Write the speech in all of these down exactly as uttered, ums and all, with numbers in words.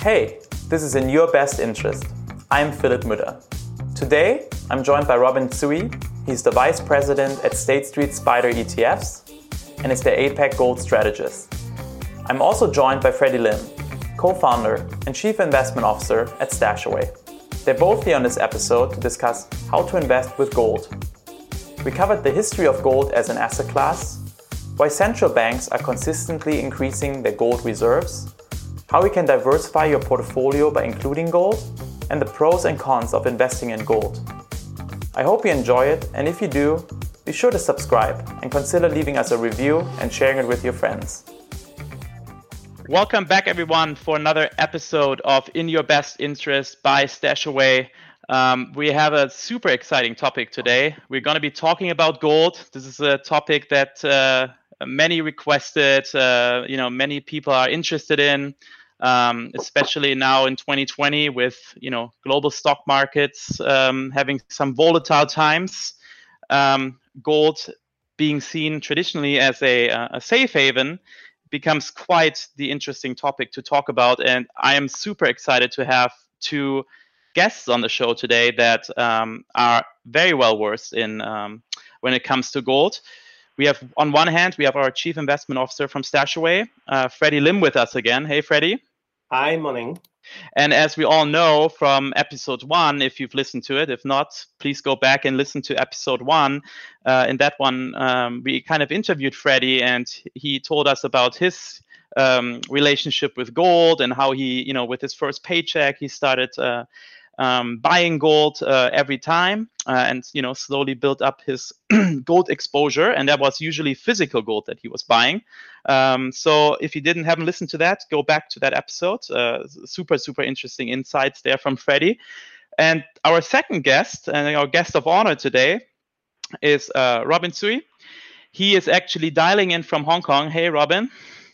Hey, this is In Your Best Interest. I'm Philipp Müller. Today, I'm joined by Robin Tsui. He's the Vice President at State Street Spider E T Fs and is their APAC Gold Strategist. I'm also joined by Freddie Lim, co-founder and Chief Investment Officer at Stashaway. They're both here on this episode to discuss how to invest with gold. We covered the history of gold as an asset class, why central banks are consistently increasing their gold reserves, how you can diversify your portfolio by including gold, and the pros and cons of investing in gold. I hope you enjoy it, and if you do, be sure to subscribe and consider leaving us a review and sharing it with your friends. Welcome back, everyone, for another episode of In Your Best Interest by Stashaway. Um, we have a super exciting topic today. We're going to be talking about gold. This is a topic that uh, many requested, uh, you know, many people are interested in, um, especially now in twenty twenty with, you know, global stock markets um, having some volatile times. Um, gold being seen traditionally as a, a safe haven becomes quite the interesting topic to talk about. And I am super excited to have two guests on the show today that um, are very well versed in um, when it comes to gold. We have, on one hand, we have our Chief Investment Officer from Stashaway, uh, Freddie Lim, with us again. Hey, Freddie. Hi, morning. And as we all know from episode one, if you've listened to it, if not, please go back and listen to episode one. Uh, in that one, um, we kind of interviewed Freddie, and he told us about his um, relationship with gold and how he, you know, with his first paycheck, he started uh, um, buying gold uh, every time uh, and, you know, slowly built up his gold exposure. And that was usually physical gold that he was buying. Um, so if you didn't haven't listened to that, go back to that episode. Uh, super, super interesting insights there from Freddie. And our second guest, and our guest of honor today, is uh, Robin Tsui. He is actually dialing in from Hong Kong. Hey, Robin.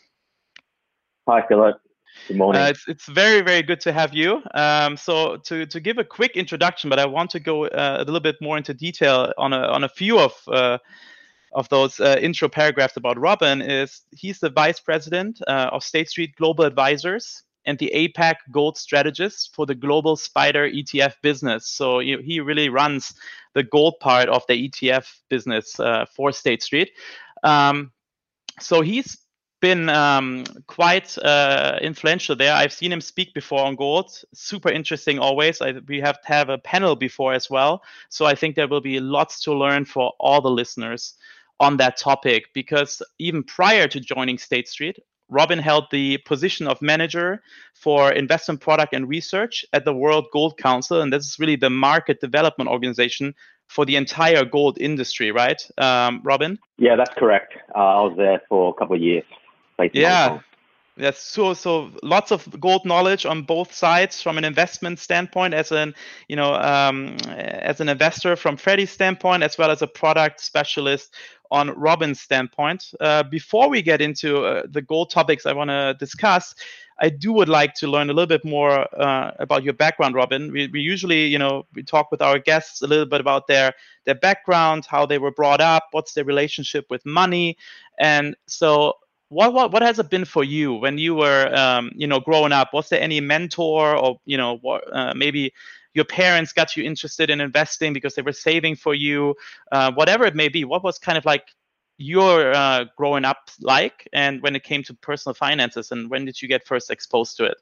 Hi, Philip. Good morning. Uh, it's it's very, very good to have you. Um, so to, to give a quick introduction, but I want to go uh, a little bit more into detail on a on a few of uh, of those uh, intro paragraphs about Robin. Is he's the Vice President uh, of State Street Global Advisors and the APAC Gold Strategist for the Global Spider E T F business. So he, he really runs the gold part of the E T F business uh, for State Street. Um, so he's been um, quite uh, influential there. I've seen him speak before on gold. Super interesting always. I, we have to have a panel before as well. So I think there will be lots to learn for all the listeners on that topic, because even prior to joining State Street, Robin held the position of manager for investment product and research at the World Gold Council. And this is really the market development organization for the entire gold industry, right, um, Robin? Yeah, that's correct. Uh, I was there for a couple of years. Yeah, that's so so lots of gold knowledge on both sides from an investment standpoint, as an you know um, as an investor from Freddie's standpoint, as well as a product specialist on Robin's standpoint. Uh, before we get into uh, the gold topics I want to discuss, I do would like to learn a little bit more uh, about your background, Robin. We, we usually, you know, we talk with our guests a little bit about their their background, how they were brought up, what's their relationship with money, and so. What, what what has it been for you when you were um, you know growing up? Was there any mentor, or you know what, uh, maybe your parents got you interested in investing because they were saving for you, uh, whatever it may be? What was kind of like your uh, growing up like, and when it came to personal finances, and when did you get first exposed to it?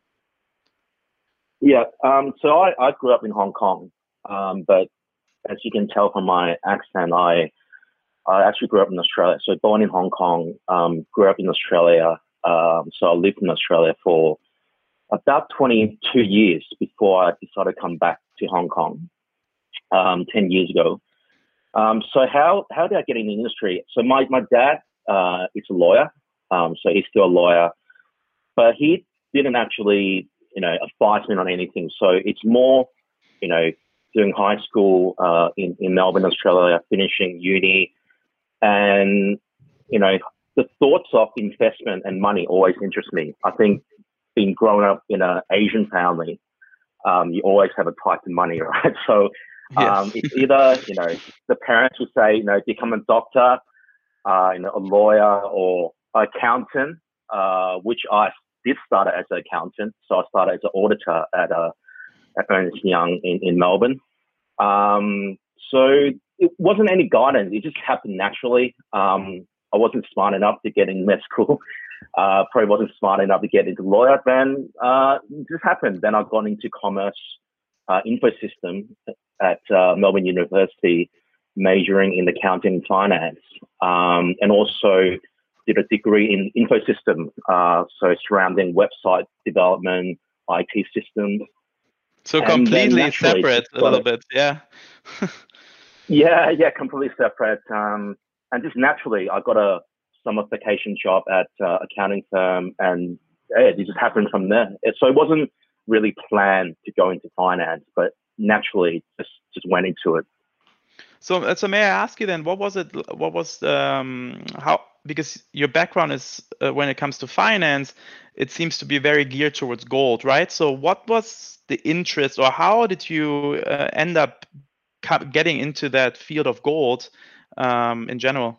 Yeah, um, so I, I grew up in Hong Kong, um, but as you can tell from my accent, I I actually grew up in Australia. So born in Hong Kong, um, grew up in Australia. Um, so I lived in Australia for about twenty-two years before I decided to come back to Hong Kong um, ten years ago. Um, so how how did I get in the industry? So my, my dad uh, is a lawyer. Um, so he's still a lawyer. But he didn't actually, you know, advise me on anything. So it's more, you know, doing high school uh, in, in Melbourne, Australia, finishing uni. And, you know, the thoughts of investment and money always interest me. I think being grown up in an Asian family, um, you always have a tie to money, right? So um, yes. It's either, you know, the parents would say, you know, become a doctor, uh, you know, a lawyer or an accountant, uh, which I did start as an accountant. So I started as an auditor at, uh, at Ernst and Young in, in Melbourne. Um, so it wasn't any guidance. It just happened naturally. Um, I wasn't smart enough to get in med school. Uh, probably wasn't smart enough to get into lawyer. Then uh, it just happened. Then I got into commerce uh, info system at uh, Melbourne University, majoring in accounting and finance, um, and also did a degree in info system, uh, so surrounding website development, I T systems. So completely separate a little bit, yeah. yeah, yeah, completely separate. Um, and just naturally, I got a summer vacation job at uh, accounting firm, and yeah, it just happened from there. So it wasn't really planned to go into finance, but naturally just, just went into it. So, so may I ask you then, what was it? What was um, how? Because your background is uh, when it comes to finance, it seems to be very geared towards gold, right? So, what was the interest, or how did you uh, end up getting into that field of gold um, in general?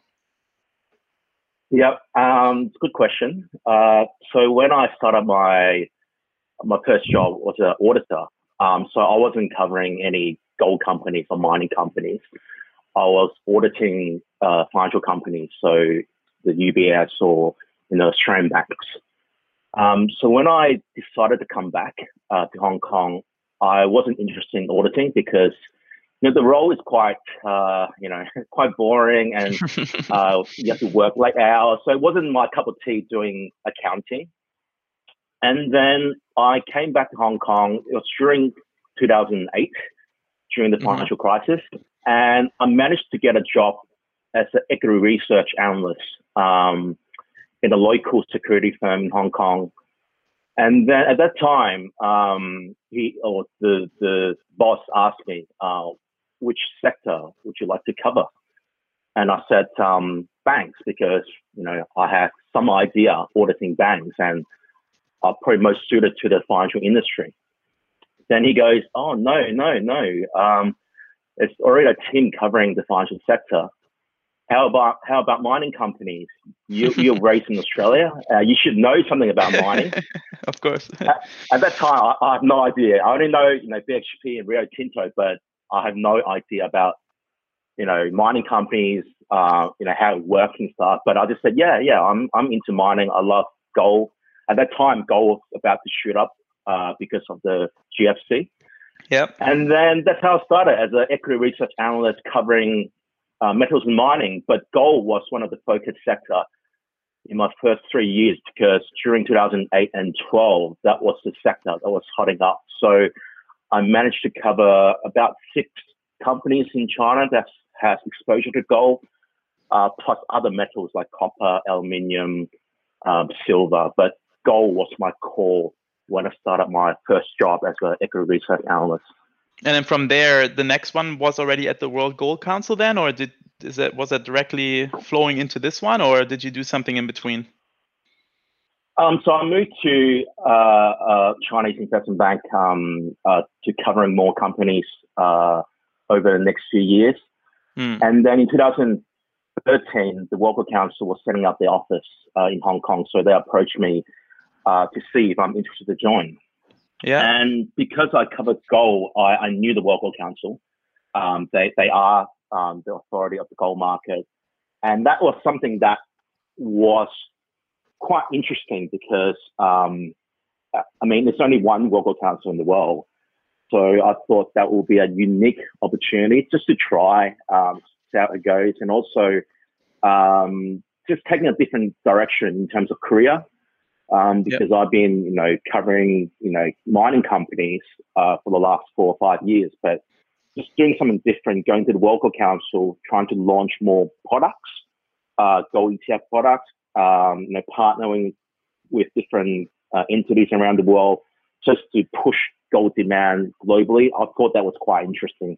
Yep, um, it's a good question. Uh, so when I started my my first job was an auditor. Um, so I wasn't covering any gold companies or mining companies. I was auditing uh, financial companies, so the U B S or you know Australian banks. Um, so when I decided to come back uh, to Hong Kong, I wasn't interested in auditing because you know the role is quite uh, you know quite boring and uh, you have to work late hours. So it wasn't my cup of tea doing accounting. And then I came back to Hong Kong. It was during two thousand eight, during the financial mm-hmm. crisis, and I managed to get a job as an equity research analyst um, in a local security firm in Hong Kong. And then at that time, um, he or the the boss asked me, uh, "Which sector would you like to cover?" And I said, um, "Banks," because you know I had some idea auditing banks and are probably most suited to the financial industry. Then he goes, "Oh no, no, no! Um, it's already a team covering the financial sector. How about how about mining companies? You, you're raised in Australia. Uh, you should know something about mining." Of course. at, at that time, I, I have no idea. I only know you know B H P and Rio Tinto, but I have no idea about you know mining companies. Uh, you know how it works and stuff. But I just said, "Yeah, yeah, I'm I'm into mining. I love gold." At that time, gold was about to shoot up uh, because of the G F C. Yep. And then that's how I started as an equity research analyst covering uh, metals and mining. But gold was one of the focus sector in my first three years because during two thousand eight and twelve, that was the sector that was hotting up. So I managed to cover about six companies in China that has exposure to gold, uh, plus other metals like copper, aluminium, um, silver. But gold was my core when I started my first job as an equity research analyst. And then from there, the next one was already at the World Gold Council then, or did is that was that directly flowing into this one, or did you do something in between? Um, so I moved to uh, uh, Chinese Investment Bank um, uh, to covering more companies uh, over the next few years. Mm. And then in two thousand thirteen, the World Gold Council was setting up their office uh, in Hong Kong. So they approached me Uh, to see if I'm interested to join. Yeah. And because I covered gold, I, I knew the World Gold Council. Um, they they are um, the authority of the gold market, and that was something that was quite interesting because um, I mean there's only one World Gold Council in the world, so I thought that would be a unique opportunity just to try, um, see how it goes, and also um, just taking a different direction in terms of career. Um, because yep. I've been, you know, covering, you know, mining companies uh, for the last four or five years, but just doing something different, going to the World Gold Council, trying to launch more products, uh, gold E T F products, um, you know, partnering with different uh, entities around the world just to push gold demand globally. I thought that was quite interesting.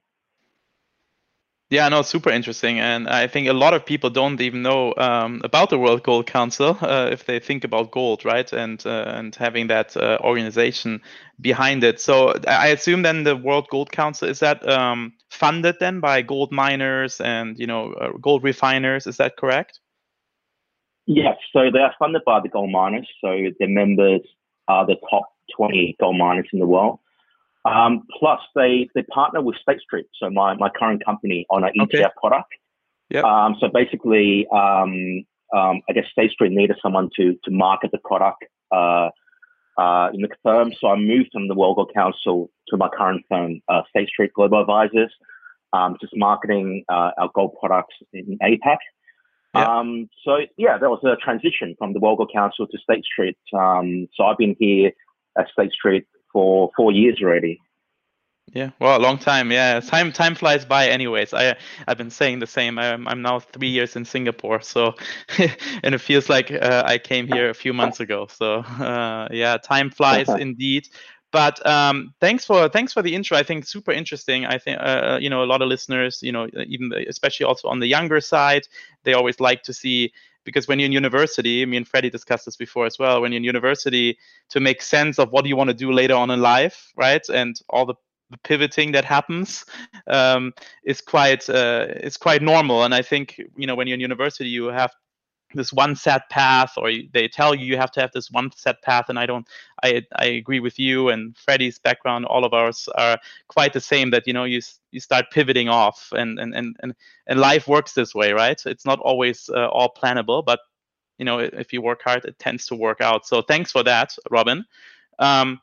Yeah, no, super interesting, and I think a lot of people don't even know um, about the World Gold Council uh, if they think about gold, right? And uh, and having that uh, organization behind it. So I assume then the World Gold Council, is that um, funded then by gold miners and you know uh, gold refiners? Is that correct? Yes, so they are funded by the gold miners. So their members are the top twenty gold miners in the world. Um, plus, they, they partner with State Street, so my, my current company, on an E T F okay. product. Yep. Um, so basically, um, um, I guess State Street needed someone to to market the product uh, uh, in the firm. So I moved from the World Gold Council to my current firm, uh, State Street Global Advisors, um, just marketing uh, our gold products in APAC. Yep. Um, so yeah, there was a transition from the World Gold Council to State Street. Um, so I've been here at State Street for four years already. Yeah, well, a long time. Yeah, time time flies by. Anyways, I I've been saying the same. I'm I'm now three years in Singapore, so and it feels like uh, I came here a few months ago. So uh, yeah, time flies indeed. But um, thanks for thanks for the intro. I think super interesting. I think uh, you know, a lot of listeners, you know, even especially also on the younger side, they always like to see. Because when you're in university, me and Freddie discussed this before as well, when you're in university, to make sense of what you want to do later on in life, right? And all the, the pivoting that happens um, is quite uh, is quite normal. And I think, you know, when you're in university, you have this one set path, or you, they tell you you have to have this one set path. And I don't, I I agree with you and Freddie's background. All of ours are quite the same. That, you know, you you start pivoting off, and and and and, and life works this way, right? It's not always uh, all plannable, but you know, if you work hard, it tends to work out. So thanks for that, Robin. Um,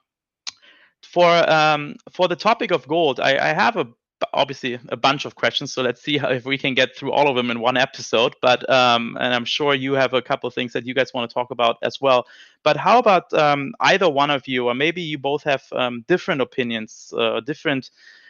for um, for the topic of gold, I, I have a obviously a bunch of questions, so let's see how, if we can get through all of them in one episode. But um, and I'm sure you have a couple of things that you guys want to talk about as well. But how about um, either one of you, or maybe you both have um, different opinions, uh, different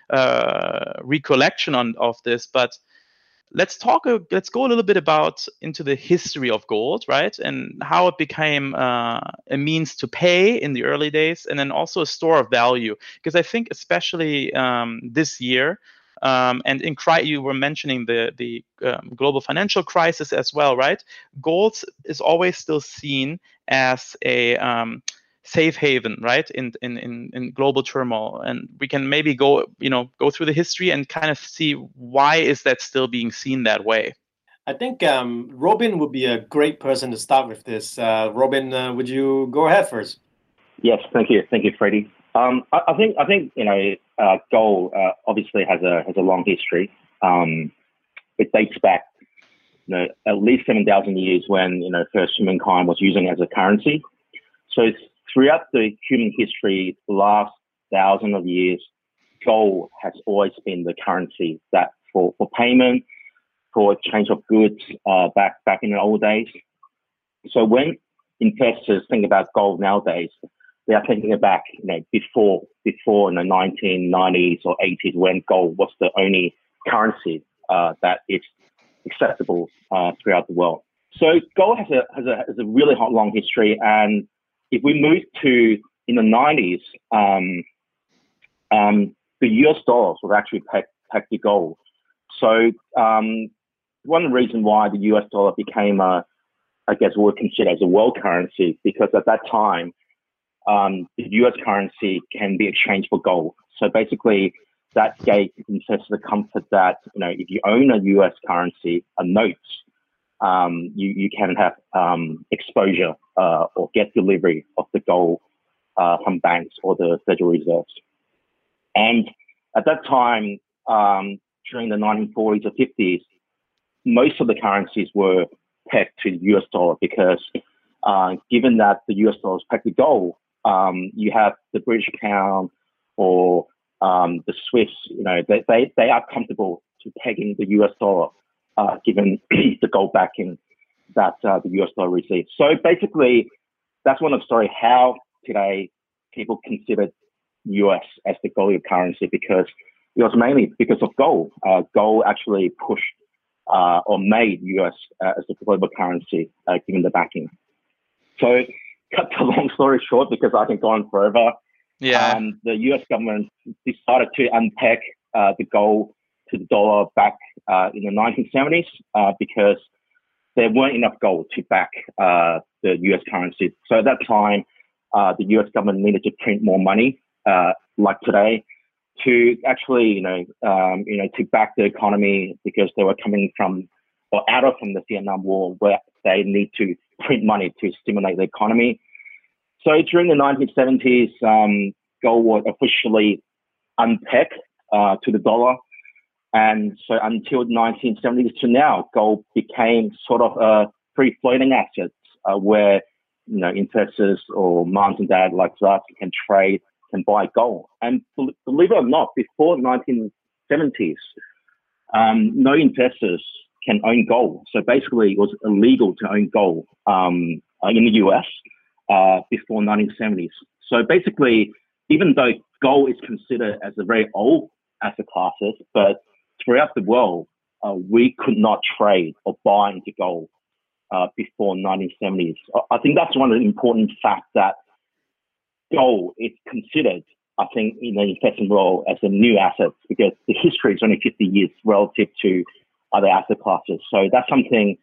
uh, recollection on of this, but let's talk. Uh, let's go a little bit about into the history of gold, right, and how it became uh, a means to pay in the early days, and then also a store of value. Because I think, especially um, this year, um, and in cri- you were mentioning the the um, global financial crisis as well, right? Gold is always still seen as a um, safe haven, right, in, in in in global turmoil. And we can maybe go you know go through the history and kind of see why is that still being seen that way. I think um, Robin would be a great person to start with this. Uh, Robin, uh, would you go ahead first? Yes, thank you, thank you, Freddie. Um, I, I think I think you know uh, gold uh, obviously has a has a long history. Um, it dates back, you know, at least seven thousand years when you know first humankind was using it as a currency. So it's throughout the human history, the last thousand of years, gold has always been the currency that for, for payment, for exchange of goods uh, back back in the old days. So when investors think about gold nowadays, they are thinking back, you know, before before in the nineteen nineties or eighties, when gold was the only currency uh, that is acceptable uh, throughout the world. So gold has a has a has a really hot long history, and if we move to in the nineties, um, um, the U S dollars was actually pegged, pegged to gold. So um, one reason why the U S dollar became a, I guess, what we consider as a world currency, because at that time, um, the U S currency can be exchanged for gold. So basically, that gave investors the comfort that, you know, if you own a U S currency, a note, um, you, you can have um, exposure uh, or get delivery of the gold uh, from banks or the Federal Reserves. And at that time, um, during the nineteen forties or fifties, most of the currencies were pegged to the U S dollar because uh, given that the U S dollar is pegged to gold, um, you have the British pound or um, the Swiss, you know, they, they, they are comfortable to pegging the U S dollar uh, given the gold backing that uh, the U S dollar receives. So basically, that's one of the story how today people consider U S as the gold currency, because it was mainly because of gold. Uh, gold actually pushed uh, or made U S uh, as the global currency, uh, given the backing. So, cut the long story short, because I can go on forever. Yeah. Um, the U S government decided to unpeg uh, the gold to the dollar back uh, in the nineteen seventies uh, because there weren't enough gold to back uh, the U S currency. So at that time, uh, the U S government needed to print more money, uh, like today, to actually, you know, um, you know, to back the economy, because they were coming from or out of from the Vietnam War, where they need to print money to stimulate the economy. So during the nineteen seventies, um, gold was officially unpegged uh, to the dollar. And so until nineteen seventies to now, gold became sort of a free floating asset uh, where, you know, investors or moms and dad like us can trade, can buy gold. And believe it or not, before nineteen seventies, um, no investors can own gold. So basically it was illegal to own gold um, in the U S uh, before nineteen seventies. So basically, even though gold is considered as a very old asset class, but throughout the world, uh, we could not trade or buy into gold uh, before nineteen seventies. I think that's one of the important facts, that gold is considered, I think, in the investment world as a new asset, because the history is only fifty years relative to other asset classes. So that's something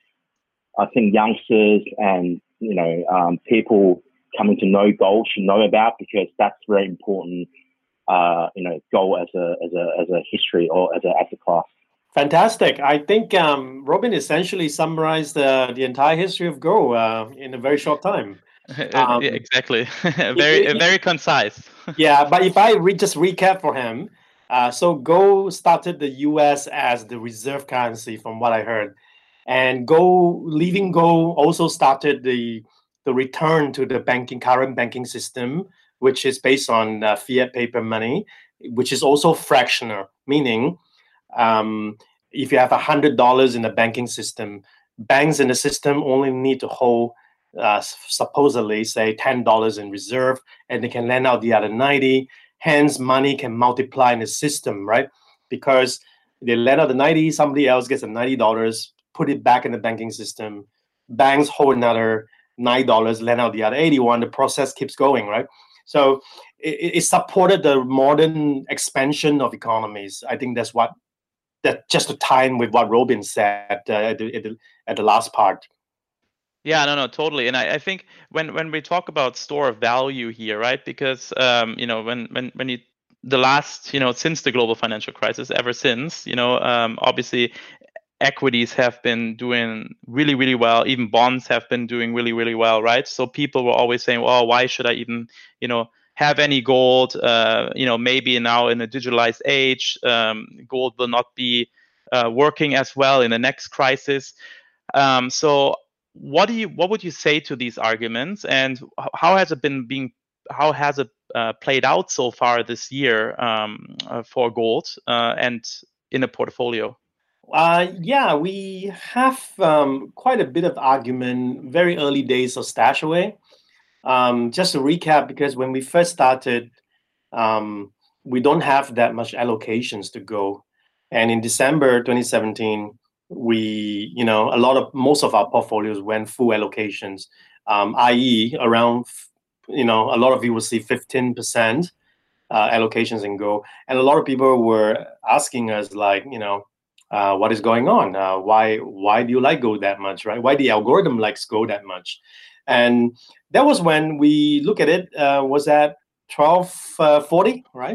I think youngsters and, you know, um, people coming to know gold should know about, because that's very important. Uh, you know, gold as a as a as a history or as an asset class. Fantastic. I think um, Robin essentially summarized uh, the entire history of gold uh, in a very short time. Um, yeah, exactly. very it, it, very concise. Yeah, but if I re- just recap for him, uh, so gold started the U S as the reserve currency, from what I heard, and gold leaving gold also started the the return to the banking current banking system, which is based on uh, fiat paper money, which is also fractional, meaning um, if you have one hundred dollars in the banking system, banks in the system only need to hold uh, supposedly, say, ten dollars in reserve, and they can lend out the other ninety. Hence, money can multiply in the system, right? Because they lend out the ninety, somebody else gets the ninety dollars, put it back in the banking system. Banks hold another nine dollars, lend out the other eighty-one. The process keeps going, right? So it, it supported the modern expansion of economies. I think that's what, that just to tie in with what Robin said uh, at, the, at, the, at the last part. Yeah, no, no, totally. And I, I think when, when we talk about store of value here, right? Because, um, you know, when, when, when you, the last, you know, since the global financial crisis, ever since, you know, um, obviously equities have been doing really, really well. Even bonds have been doing really, really well, right? So people were always saying, well, why should I even, you know, have any gold? Uh, you know, maybe now in a digitalized age, um, gold will not be uh, working as well in the next crisis. Um, so what do you, what would you say to these arguments, and how has it been being, how has it uh, played out so far this year um, uh, for gold uh, and in a portfolio? Uh, yeah, we have um, quite a bit of argument, very early days of Stashaway. Um, just to recap, because when we first started, um, we don't have that much allocations to go. And in December twenty seventeen, we, you know, a lot of, most of our portfolios went full allocations, um, that is around, you know, a lot of you will see fifteen percent uh, allocations in gold. And a lot of people were asking us, like, you know, Uh, what is going on? Uh, why why do you like gold that much, right? Why the algorithm likes gold that much? And that was when we look at it, uh, was at twelve forty, right?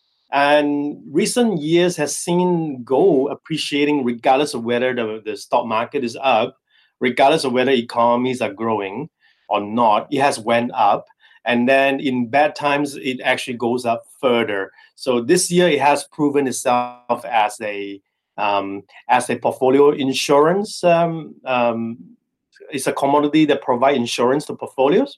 And recent years has seen gold appreciating regardless of whether the, the stock market is up, regardless of whether economies are growing or not. It has went up. And then in bad times, it actually goes up further. So this year, it has proven itself as a Um, as a portfolio insurance. Um, um, it's a commodity that provides insurance to portfolios.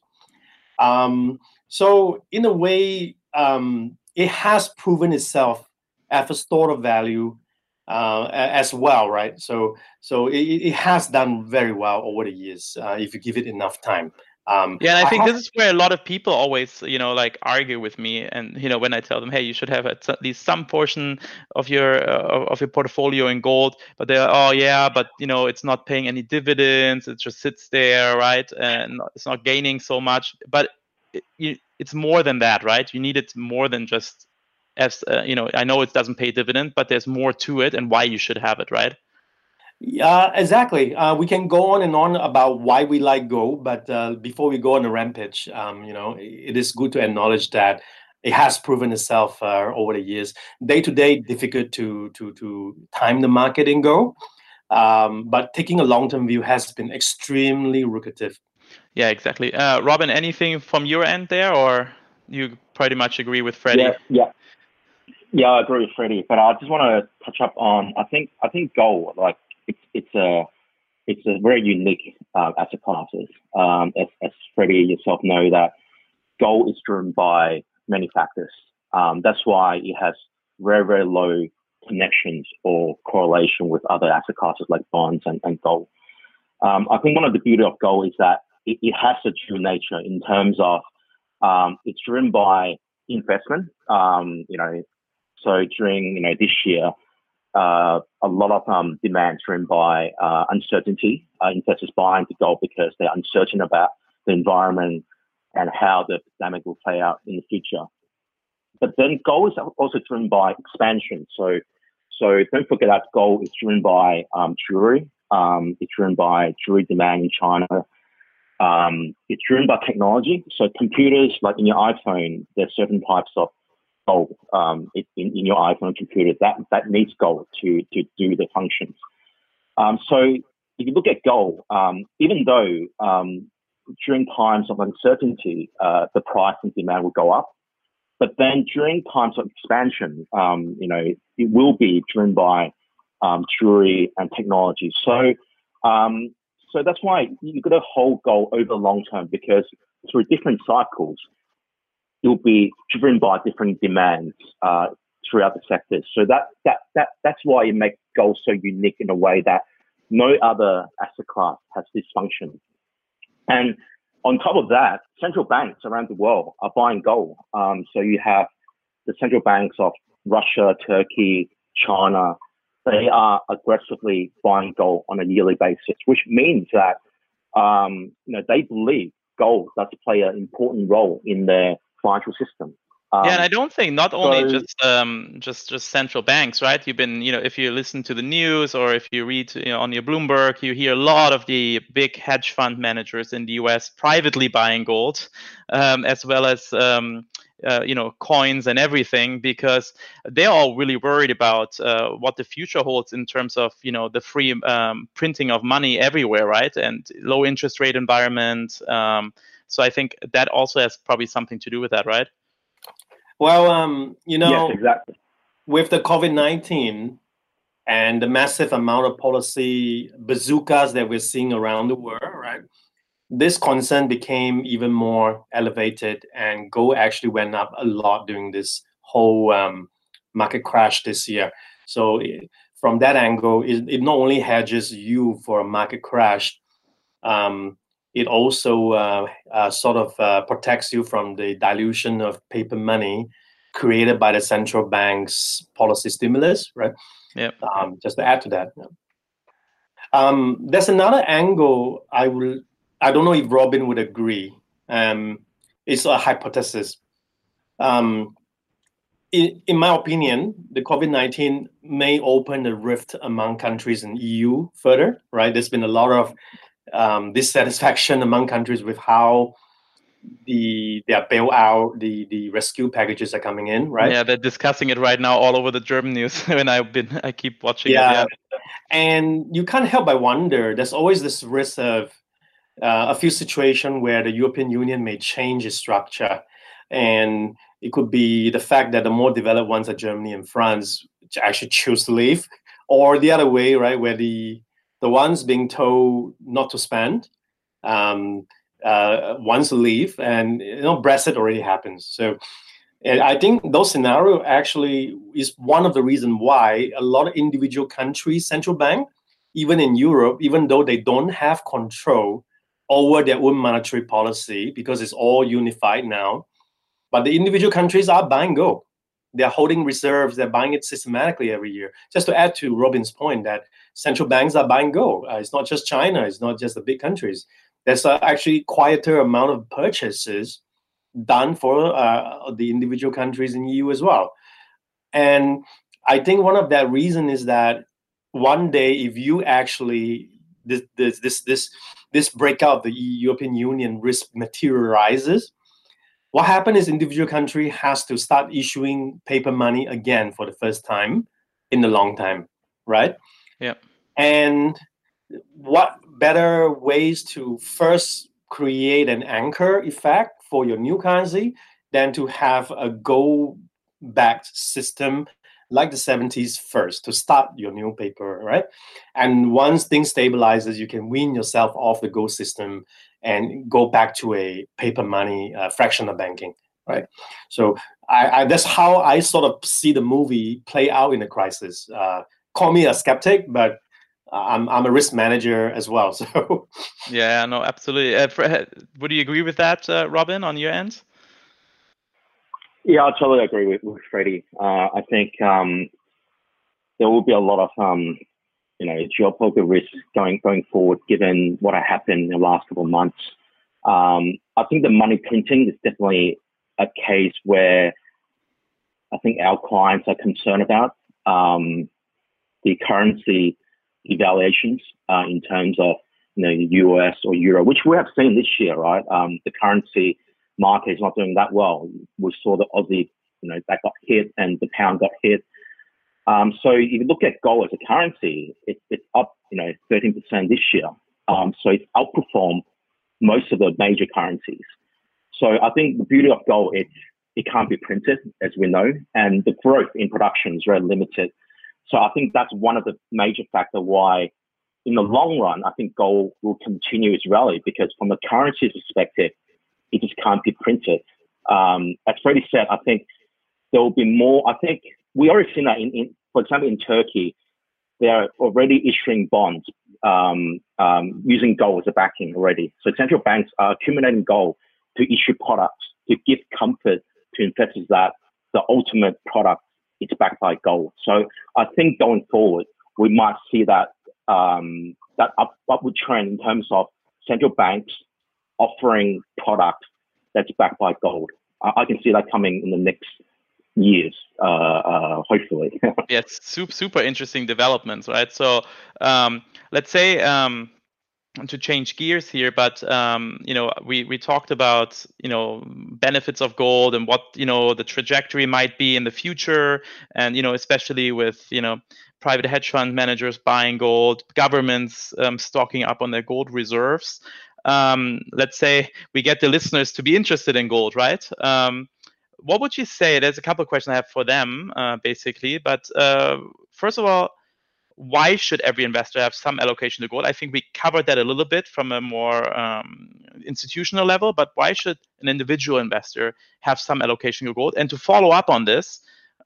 Um, so in a way, um, it has proven itself as a store of value uh, as well, right? So so it, it has done very well over the years uh, if you give it enough time. Um, yeah, and I think I have, this is where a lot of people always, you know, like argue with me, and you know, when I tell them, hey, you should have at least some portion of your uh, of your portfolio in gold, but they're, oh yeah, but you know, it's not paying any dividends, it just sits there, right, and it's not gaining so much. But it, you, it's more than that, right? You need it more than just as uh, you know. I know it doesn't pay dividend, but there's more to it, and why you should have it, right? Yeah, exactly. Uh, we can go on and on about why we like gold, but uh, before we go on a rampage, um, you know, it is good to acknowledge that it has proven itself uh, over the years. Day to day, difficult to to to time the market in gold, um, but taking a long term view has been extremely lucrative. Yeah, exactly. Uh, Robin, anything from your end there, or you pretty much agree with Freddie? Yeah, yeah, yeah. I agree with Freddie, but I just want to touch up on. I think I think gold, like it's it's a it's a very unique uh, asset classes. Um, as as Freddie yourself know that gold is driven by many factors. Um, that's why it has very very low connections or correlation with other asset classes like bonds and, and gold. Um, I think one of the beauty of gold is that it, it has a true nature in terms of um, it's driven by investment. Um, you know, so during you know this year, uh, a lot of um, demand driven by uh, uncertainty. Uh, investors buying the gold because they're uncertain about the environment and how the pandemic will play out in the future. But then gold is also driven by expansion. So, so don't forget that gold is driven by um, jewelry. Um, it's driven by jewelry demand in China. Um, it's driven by technology. So computers, like in your iPhone, there's certain types of gold um, in, in your iPhone computer that, that needs gold to, to do the functions. Um, so if you look at gold, um, even though um, during times of uncertainty, uh, the price and demand will go up, but then during times of expansion, um, you know, it will be driven by um, jewelry and technology. So, um, so that's why you've got to hold gold over the long term, because through different cycles, it'll be driven by different demands uh, throughout the sectors. So that that that that's why it makes gold so unique in a way that no other asset class has this function. And on top of that, central banks around the world are buying gold. Um, so you have the central banks of Russia, Turkey, China. They are aggressively buying gold on a yearly basis, which means that um, you know they believe gold does play an important role in their financial system. Um, yeah, and I don't think not only so, just um, just just central banks, right? You've been, you know, if you listen to the news or if you read, you know, on your Bloomberg, you hear a lot of the big hedge fund managers in the U S privately buying gold, um, as well as um, uh, you know, coins and everything, because they're all really worried about uh, what the future holds in terms of, you know, the free um, printing of money everywhere, right? And low interest rate environment. Um, so I think that also has probably something to do with that, right? Well, um, you know, yes, exactly. with the COVID nineteen and the massive amount of policy bazookas that we're seeing around the world, right? This concern became even more elevated, and gold actually went up a lot during this whole um, market crash this year. So it, from that angle, it, it not only hedges you for a market crash, um, it also uh, uh, sort of uh, protects you from the dilution of paper money created by the central bank's policy stimulus, right? Yeah. Um, just to add to that, um, there's another angle I will. I don't know if Robin would agree. Um, it's a hypothesis. Um, in, in my opinion, the COVID nineteen may open a rift among countries in E U further, right? There's been a lot of um, dissatisfaction among countries with how the their bailout, the the rescue packages are coming in, right? Yeah, they're discussing it right now all over the German news when I've been, I keep watching yeah. it. Yeah, and you can't help but wonder. There's always this risk of uh, a few situations where the European Union may change its structure, and it could be the fact that the more developed ones are Germany and France, which actually choose to leave, or the other way, right, where the the ones being told not to spend um, uh, wants to leave, and you know Brexit already happens. So and I think those scenario actually is one of the reasons why a lot of individual countries, central bank, even in Europe, even though they don't have control over their own monetary policy because it's all unified now, but the individual countries are buying gold. They're holding reserves. They're buying it systematically every year. Just to add to Robin's point that central banks are buying gold. Uh, it's not just China. It's not just the big countries. There's uh, actually quieter amount of purchases done for uh, the individual countries in E U as well. And I think one of that reason is that one day, if you actually this this this this, this breakout of the European Union risk materializes, what happens is individual country has to start issuing paper money again for the first time in a long time, right? Yeah. And what better ways to first create an anchor effect for your new currency than to have a gold-backed system like the seventies first to start your new paper, right? And once things stabilizes, you can wean yourself off the gold system and go back to a paper money uh, fractional banking, right? So I, I, that's how I sort of see the movie play out in the crisis. Uh, call me a skeptic, but I'm I'm a risk manager as well. So yeah, no, absolutely. Uh, Fred, would you agree with that, uh, Robin, on your end? Yeah, I totally agree with, with Freddie. Uh, I think um, there will be a lot of um, you know geopolitical risks going going forward, given what happened in the last couple of months. Um, I think the money printing is definitely a case where I think our clients are concerned about um, the currency evaluations uh, in terms of you know U S or Euro, which we have seen this year, right? Um, the currency market is not doing that well. We saw the Aussie, you know, that got hit and the pound got hit. Um, so if you look at gold as a currency, it, it's up, you know, thirteen percent this year. Um, so it's outperformed most of the major currencies. So I think the beauty of gold, it, it can't be printed, as we know, and the growth in production is very limited. So I think that's one of the major factors why, in the long run, I think gold will continue its rally, because from a currency perspective, it just can't be printed. Um, as Freddie said, I think there will be more. I think we already seen that in, in for example, in Turkey, they are already issuing bonds um, um, using gold as a backing already. So central banks are accumulating gold to issue products to give comfort to investors that the ultimate product is backed by gold. So I think going forward, we might see that um, that up, upward trend in terms of central banks offering products that's backed by gold. I, I can see that coming in the next years, uh, uh, hopefully. Yeah, it's super, super interesting developments, right? So um, let's say, um, to change gears here, but um, you know, we we talked about you know benefits of gold and what you know the trajectory might be in the future, and you know especially with you know private hedge fund managers buying gold, governments um, stocking up on their gold reserves. Um, let's say we get the listeners to be interested in gold, right? Um, what would you say? There's a couple of questions I have for them, uh, basically. But uh, first of all, why should every investor have some allocation to gold? I think we covered that a little bit from a more um, institutional level, but why should an individual investor have some allocation to gold? And to follow up on this,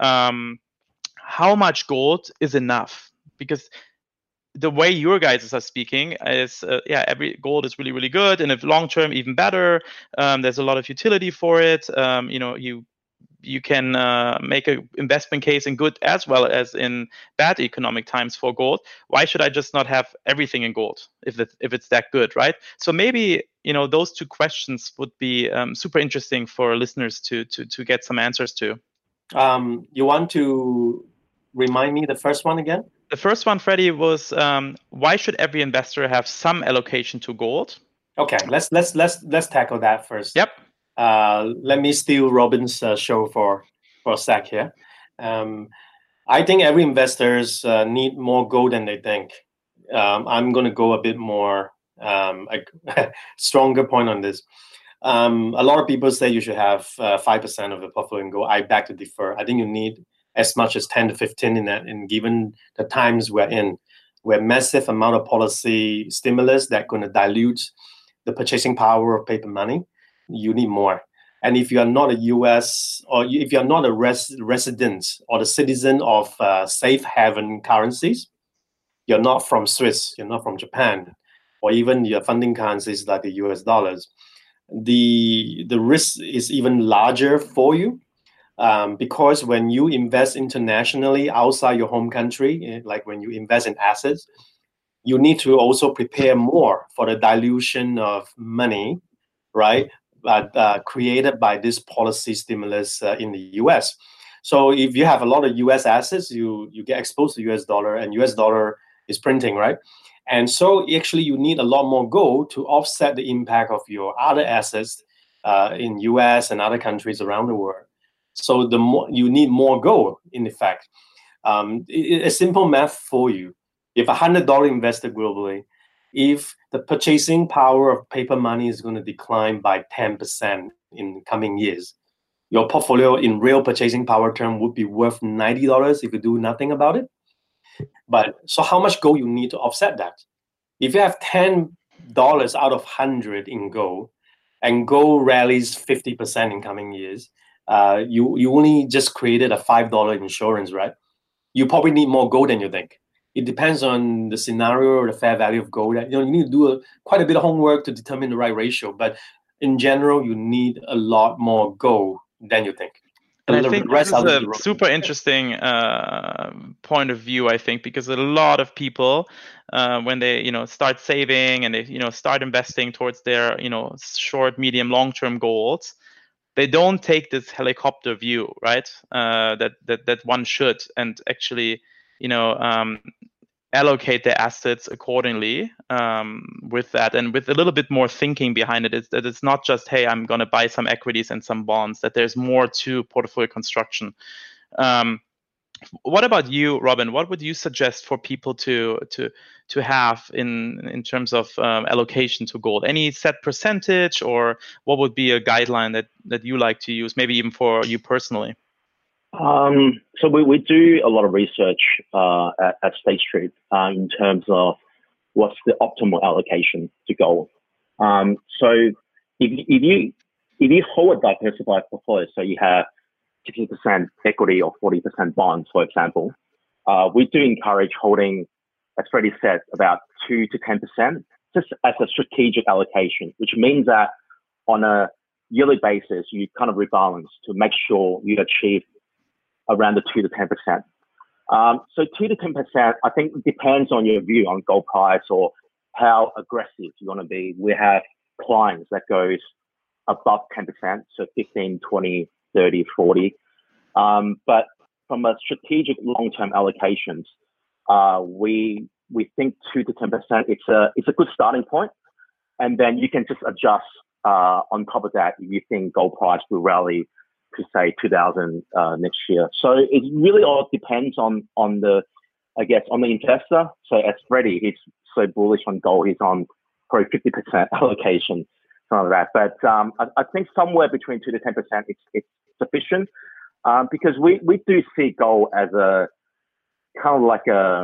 um, how much gold is enough? Because the way your guys are speaking is, uh, yeah, every gold is really, really good, and if long term, even better. Um, there's a lot of utility for it. Um, you know, you you can uh, make an investment case in good as well as in bad economic times for gold. Why should I just not have everything in gold if it, if it's that good, right? So maybe you know those two questions would be um, super interesting for listeners to to to get some answers to. Um, you want to remind me the first one again? The first one, Freddie, was um, why should every investor have some allocation to gold? Okay, let's let's let's let's tackle that first. Yep. Uh, let me steal Robin's uh, show for for a sec here. Um, I think every investors uh, need more gold than they think. Um, I'm going to go a bit more um, a stronger point on this. Um, a lot of people say you should have uh, five percent of the portfolio in gold. I beg to differ. I think you need as much as ten to fifteen in that. And given the times we're in, where massive amount of policy stimulus that going to dilute the purchasing power of paper money, you need more. And if you are not a U S or if you are not a res- resident or the citizen of uh, safe haven currencies, you're not from Swiss, you're not from Japan, or even your funding currencies like the U S dollars, the the risk is even larger for you. Um, because when you invest internationally outside your home country, like when you invest in assets, you need to also prepare more for the dilution of money, right? But uh, created by this policy stimulus uh, in the U S. So if you have a lot of U S assets, you you get exposed to U S dollar, and U S dollar is printing, right? And so actually you need a lot more gold to offset the impact of your other assets uh, in U S and other countries around the world. So the more you need more gold, in effect. Um, it, a simple math for you: if a hundred dollar invested globally if the purchasing power of paper money is going to decline by ten percent in coming years, your portfolio in real purchasing power term would be worth ninety dollars if you do nothing about it. But so how much gold you need to offset that? If you have ten dollars out of one hundred in gold, and gold rallies fifty percent in coming years, uh, you, you only just created a five dollars insurance, right? You probably need more gold than you think. It depends on the scenario or the fair value of gold. You know, you need to do a, quite a bit of homework to determine the right ratio. But in general, you need a lot more gold than you think. And I think this is a super interesting uh, point of view, I think, because a lot of people, uh, when they, you know, start saving and they, you know, start investing towards their, you know, short, medium, long-term goals, they don't take this helicopter view, right? Uh, that that that one should, and actually, you know, um, allocate their assets accordingly um, with that, and with a little bit more thinking behind it. Is that it's not just, hey, I'm going to buy some equities and some bonds, that there's more to portfolio construction. Um, what about you, Robin? What would you suggest for people to to to have in in terms of um, allocation to gold? Any set percentage, or what would be a guideline that that you like to use, maybe even for you personally? Um, so we, we do a lot of research uh, at, at State Street uh, in terms of what's the optimal allocation to gold. Um, so if, if you if you hold a diversified portfolio, so you have sixty percent equity or forty percent bonds, for example, uh, we do encourage holding, as Freddie said, about two to ten percent, just as a strategic allocation, which means that on a yearly basis, you kind of rebalance to make sure you achieve around the two to ten percent. Um, so two to ten percent, I think, depends on your view on gold price or how aggressive you want to be. We have clients that goes above ten percent, so fifteen, twenty, thirty, forty. Um, but from a strategic long-term allocations, uh, we we think two to ten percent. It's a it's a good starting point, and then you can just adjust uh, on top of that if you think gold price will rally to say two thousand uh, next year. So it really all depends on on the, I guess, on the investor. So as Freddie, he's so bullish on gold, he's on probably fifty percent allocation, something like that. But um, I, I think somewhere between two to ten percent, it's it's sufficient um, because we we do see gold as a kind of like a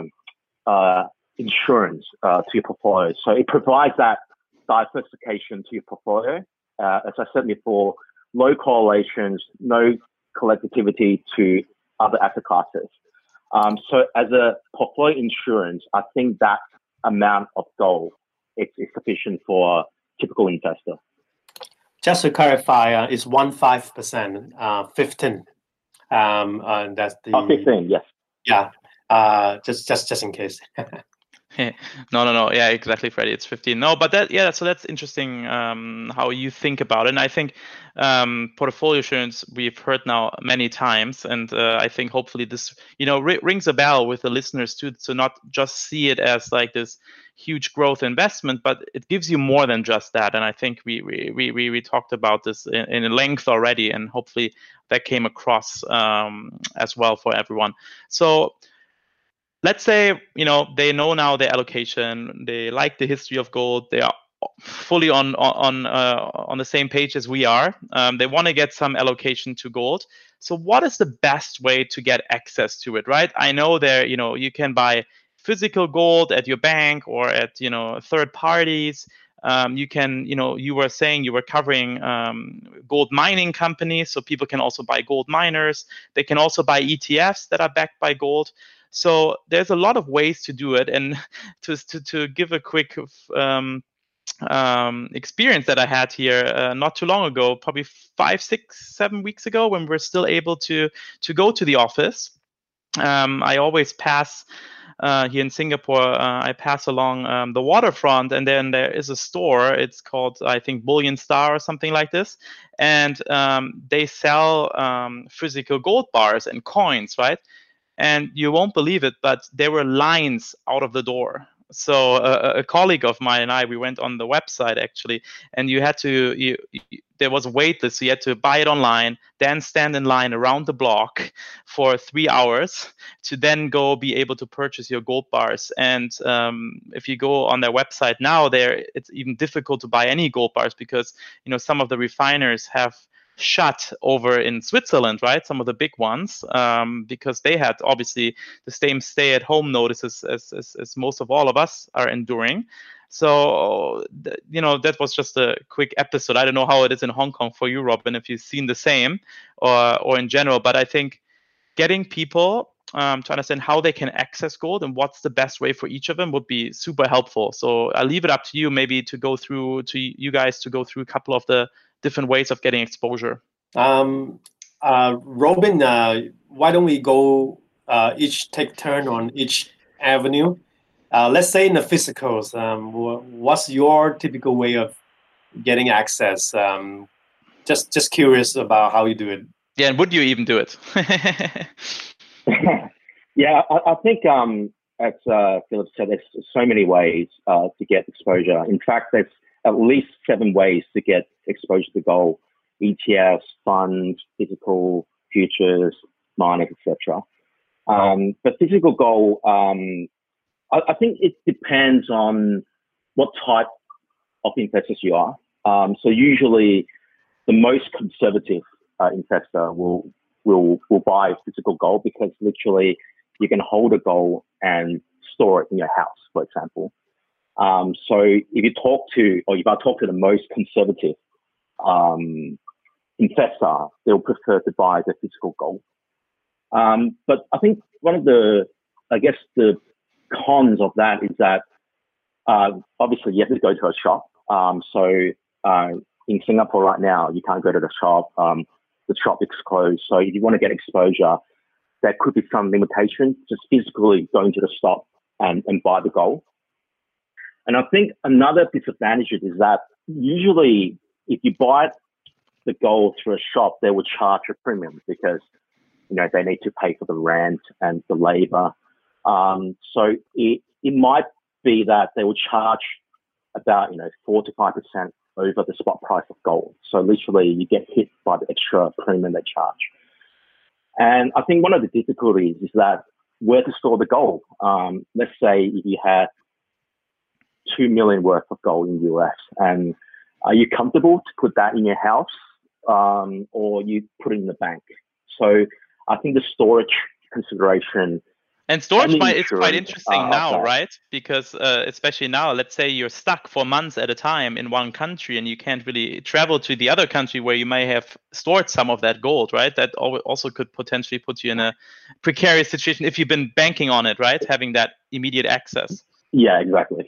uh, insurance uh, to your portfolio. So it provides that diversification to your portfolio. Uh, as I said before, low correlations, no collectivity to other asset classes. Um, so as a portfolio insurance, I think that amount of gold is, is sufficient for a typical investor. Just to clarify, uh, it's one five percent, uh, fifteen. Um, uh, that's the oh, fifteen, yes. Yeah. Uh, just just just in case. no, no, no. Yeah, exactly, Freddie. It's fifteen. No, but that, yeah, so that's interesting um, how you think about it. And I think um, portfolio insurance, we've heard now many times. And uh, I think hopefully this, you know, r- rings a bell with the listeners too, to not just see it as like this huge growth investment, but it gives you more than just that. And I think we we we we, we talked about this in, in length already, and hopefully that came across um, as well for everyone. So let's say, you know, they know now their allocation, they like the history of gold, they are fully on on uh, on the same page as we are. Um, they want to get some allocation to gold. So what is the best way to get access to it, right? I know there, you know, you can buy physical gold at your bank or at, you know, third parties. Um, you can, you know, you were saying you were covering um, gold mining companies, so people can also buy gold miners. They can also buy E T Fs that are backed by gold. So there's a lot of ways to do it. And to to, to give a quick um, um, experience that I had here uh, not too long ago, probably five, six, seven weeks ago, when we're still able to to go to the office. Um, I always pass uh, here in Singapore. Uh, I pass along um, the waterfront, and then there is a store. It's called, I think, Bullion Star or something like this, and um, they sell um, physical gold bars and coins, right? And you won't believe it, but there were lines out of the door. So uh, a colleague of mine and I, we went on the website actually, and you had to, you, there was a wait list, so you had to buy it online, then stand in line around the block for three hours to then go be able to purchase your gold bars. And um, if you go on their website now, there it's even difficult to buy any gold bars because you know some of the refiners have shut over in Switzerland, right? Some of the big ones, um, because they had obviously the same stay-at-home notices as, as as most of all of us are enduring. So, you know, that was just a quick episode. I don't know how it is in Hong Kong for you, Robin, if you've seen the same or or in general. But I think getting people um, to understand how they can access gold and what's the best way for each of them would be super helpful. So I'll leave it up to you maybe to go through, to you guys to go through a couple of the different ways of getting exposure. Um, uh, Robin, uh, why don't we go uh, each take turn on each avenue? Uh, let's say in the physicals, um, what's your typical way of getting access? Um, just just curious about how you do it. Yeah, and would you even do it? yeah, I, I think um, as uh, Philip said, there's so many ways uh, to get exposure. In fact, there's at least seven ways to get exposure to gold: E T Fs, funds, physical, futures, miners, et cetera. Um, but physical gold, um, I, I think it depends on what type of investors you are. Um, so usually, the most conservative uh, investor will will will buy physical gold because literally you can hold a gold and store it in your house, for example. Um, so if you talk to, or if I talk to the most conservative um, investor, they'll prefer to buy the physical gold. Um, but I think one of the, I guess the cons of that is that uh, obviously you have to go to a shop. Um, so uh, in Singapore right now, you can't go to the shop. Um, the shop is closed. So if you want to get exposure, there could be some limitations just physically going to the shop and, and buy the gold. And I think another disadvantage is that usually if you buy the gold through a shop, they would charge a premium because, you know, they need to pay for the rent and the labor. Um, so it, it might be that they would charge about, you know, four to five percent over the spot price of gold. So literally you get hit by the extra premium they charge. And I think one of the difficulties is that where to store the gold. Um, let's say if you had two million worth of gold in the U S, and are you comfortable to put that in your house, um, or you put it in the bank? So I think the storage consideration. And storage might, it's quite interesting uh, now, right? Because uh, especially now, let's say you're stuck for months at a time in one country and you can't really travel to the other country where you may have stored some of that gold, right? That also could potentially put you in a precarious situation if you've been banking on it, right? Having that immediate access. Yeah, exactly.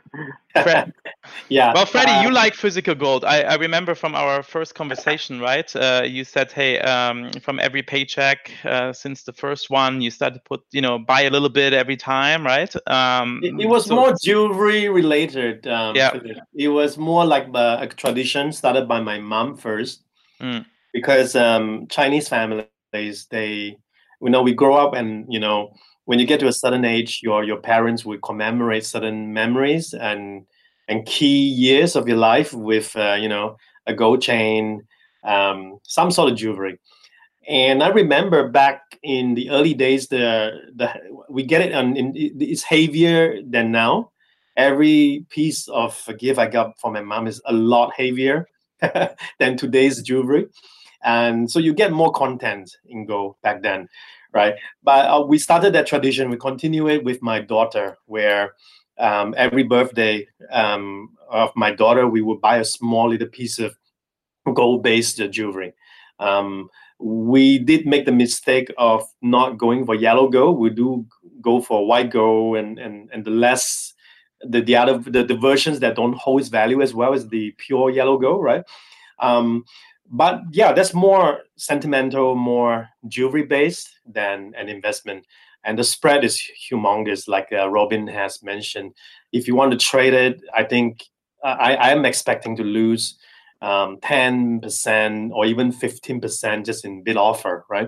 Fred. Yeah. Well, Freddie, uh, you like physical gold. I, I remember from our first conversation, right? Uh, you said, hey, um, from every paycheck uh, since the first one, you started to put, you know, buy a little bit every time, right? Um, it, it was so, more jewelry related. Um, Yeah. It was more like a, a tradition started by my mom first, Mm. because um, Chinese families, they, you know, we grow up and, you know, when you get to a certain age, your your parents will commemorate certain memories and and key years of your life with, uh, you know, a gold chain, um, some sort of jewelry. And I remember back in the early days, the the we get it on, in, it's heavier than now. Every piece of gift I got from my mom is a lot heavier than today's jewelry. And so you get more content in gold back then, right? But uh, we started that tradition. We continue it with my daughter, where um, every birthday um, of my daughter, we would buy a small little piece of gold-based uh, jewelry. Um, we did make the mistake of not going for yellow gold. We do go for white gold, and and and the less the the other the, the versions that don't hold its value as well as the pure yellow gold, right? Um, But yeah, that's more sentimental, more jewelry based than an investment. And the spread is humongous, like uh, Robin has mentioned. If you want to trade it, I think uh, I, I am expecting to lose um, ten percent or even fifteen percent just in bid offer, right?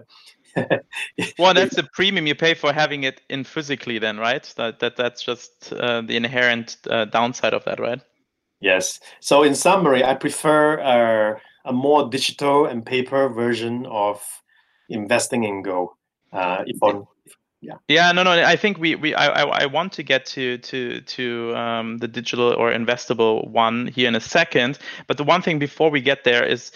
Well, that's the premium you pay for having it in physically then, right? That, that That's just uh, the inherent uh, downside of that, right? Yes. So in summary, I prefer uh, a more digital and paper version of investing in gold. Uh, if on, yeah. Yeah, no, no. I think we, we, I, I, I want to get to to to um, the digital or investable one here in a second. But the one thing before we get there is,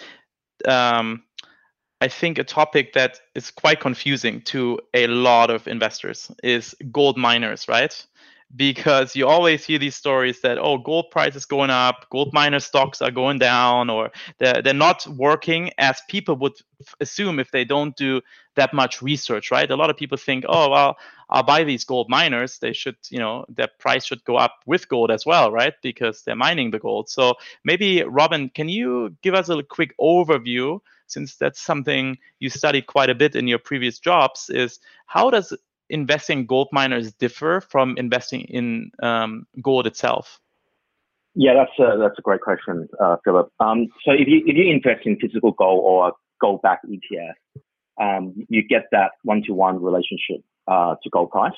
um, I think a topic that is quite confusing to a lot of investors is gold miners, right? Because you always hear these stories that, oh, gold price is going up, gold miner stocks are going down, or they're, they're not working as people would f- assume if they don't do that much research, right? A lot of people think, oh, well, I'll buy these gold miners. They should, you know, their price should go up with gold as well, right? Because they're mining the gold. So maybe, Robin, can you give us a quick overview, since that's something you studied quite a bit in your previous jobs, is how does investing in gold miners differ from investing in um, gold itself? Yeah, that's a, that's a great question, uh, Philip. Um, so if you if you invest in physical gold or gold-backed E T F, um, you get that one-to-one relationship uh, to gold price.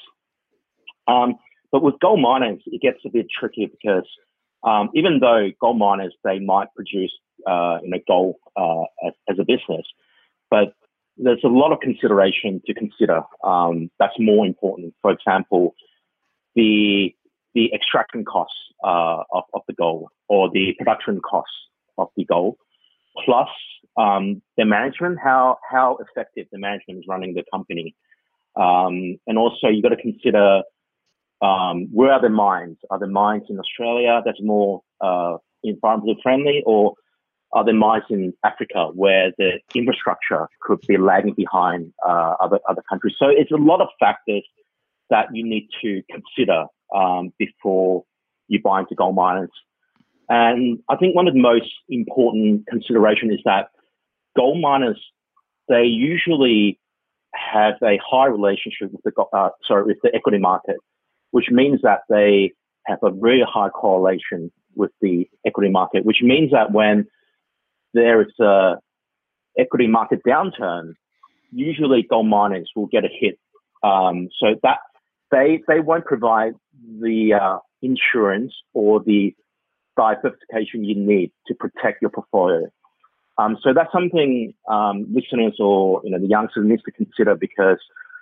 Um, but with gold miners, it gets a bit tricky because um, even though gold miners, they might produce uh, you know gold uh, as, as a business, but there's a lot of consideration to consider. Um, that's more important. For example, the the extraction costs uh, of, of the gold, or the production costs of the gold, plus um, the management, how how effective the management is running the company, um, and also you got to consider um, where are the mines? Are the mines in Australia that's more uh, environmentally friendly, or are there mines in Africa where the infrastructure could be lagging behind uh, other other countries? So it's a lot of factors that you need to consider um, before you buy into gold miners. And I think one of the most important considerations is that gold miners, they usually have a high relationship with the uh, sorry with the equity market, which means that they have a very high correlation with the equity market, which means that when there is a equity market downturn, usually gold miners will get a hit. Um, so that they they won't provide the uh, insurance or the diversification you need to protect your portfolio. Um, so that's something um, listeners or you know the youngsters need to consider, because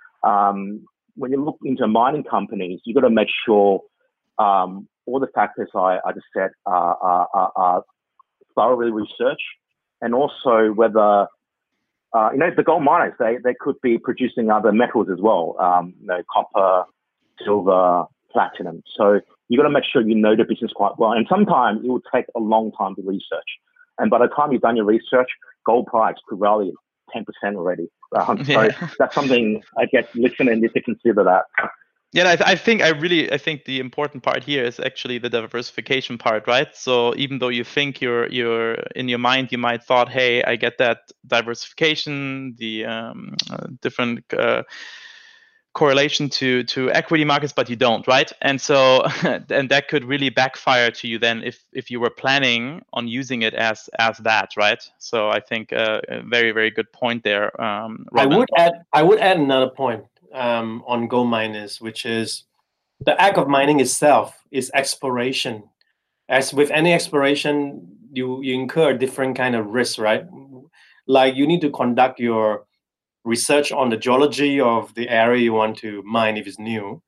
um, when you look into mining companies, you've got to make sure um, all the factors I, I just said are, are, are, are thoroughly researched. And also whether, uh, you know, the gold miners, they, they could be producing other metals as well, um, you know, copper, silver, platinum. So you got to make sure you know the business quite well. And sometimes it will take a long time to research. And by the time you've done your research, gold price could rally ten percent already. Um, so yeah. That's something I guess listeners need to consider that. Yeah, I, th- I think I really I think the important part here is actually the diversification part, right? So even though you think you're you're in your mind, you might thought, hey, I get that diversification, the um, uh, different uh, correlation to to equity markets, but you don't, right? And so and that could really backfire to you then if if you were planning on using it as as that, right? So I think uh, a very very good point there. Um, I would add I would add another point. Um, on gold miners, which is the act of mining itself is exploration. As with any exploration, you, you incur a different kind of risk, right? Like you need to conduct your research on the geology of the area you want to mine if it's new,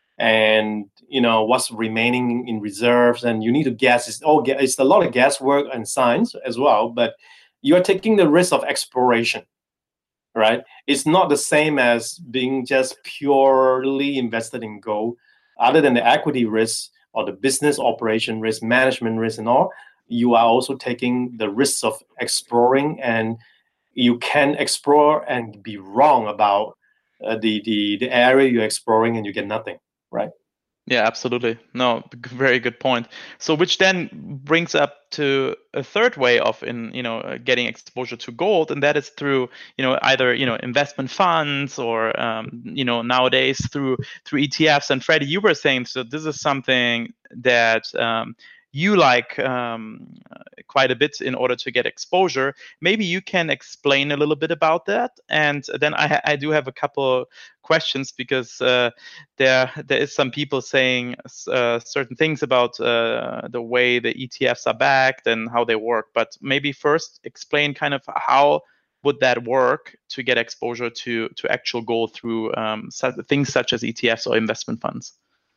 and you know what's remaining in reserves, and you need to guess. It's all it's a lot of guesswork and science as well, but you're taking the risk of exploration. Right, it's not the same as being just purely invested in gold. Other than the equity risk or the business operation risk, management risk, and all, you are also taking the risks of exploring, and you can explore and be wrong about uh, the the the area you're exploring, and you get nothing. Right. Yeah, absolutely. No, very good point. So, which then brings up to a third way of in you know uh, getting exposure to gold, and that is through you know either you know investment funds or um, you know nowadays through through E T Fs. And Freddie, you were saying so. This is something that um, you like um, quite a bit in order to get exposure. Maybe you can explain a little bit about that, and then I, I do have a couple questions, because uh, there there is some people saying uh, certain things about uh, the way the E T Fs are backed and how they work. But maybe first explain kind of how would that work to get exposure to to actual gold through um, such, things such as E T Fs or investment funds?